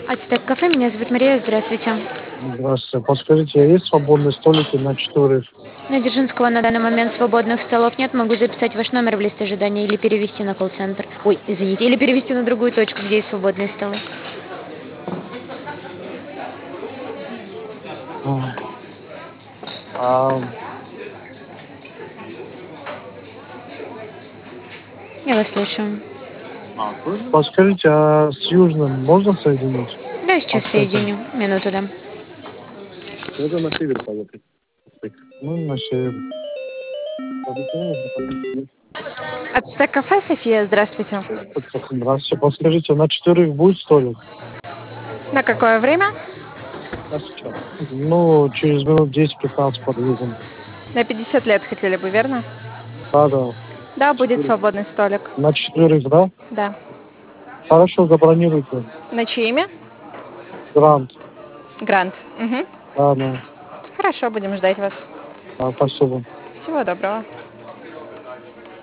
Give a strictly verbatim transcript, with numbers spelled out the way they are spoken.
Ацтек кафе, меня зовут Мария, здравствуйте. Здравствуйте. Подскажите, а есть свободные столики на четверых? На Дзержинского на данный момент свободных столов нет. Могу записать ваш номер в лист ожидания или перевести на колл-центр. Ой, извините, или перевести на другую точку, где есть свободные столы. А, а, Я вас слушаю. Подскажите, а с Южным можно соединить? Да, сейчас Ацтеком? соединю. Минуту дам. Это на север поехать. Ну, на север. Ацтек кафе, София, здравствуйте. Здравствуйте. Подскажите, на четверых будет столик? На какое время? А сейчас? Ну, через минут десять-пятнадцать подъедем. На пятьдесят лет хотели бы, верно? Да, да. Да, будет свободный столик. На четверых, да? Да. Хорошо, забронируйте. На чье имя? Грант. Грант. Угу. Да, да. Хорошо, будем ждать вас. Да, спасибо. Всего доброго.